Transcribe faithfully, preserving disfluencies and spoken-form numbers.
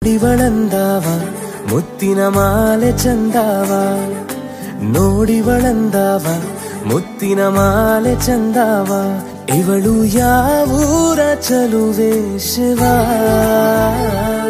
ನೋಡಿವಳಂದಾವ ಮುತ್ತಿನ ಮಾಲೆ ಚಂದಾವ ನೋಡಿವಳಂದಾವ ಮುತ್ತಿನ ಮಾಲೆ ಚಂದಾವ ಇವಳು ಯಾವೂರ ಚಲುವೆ ಶಿವ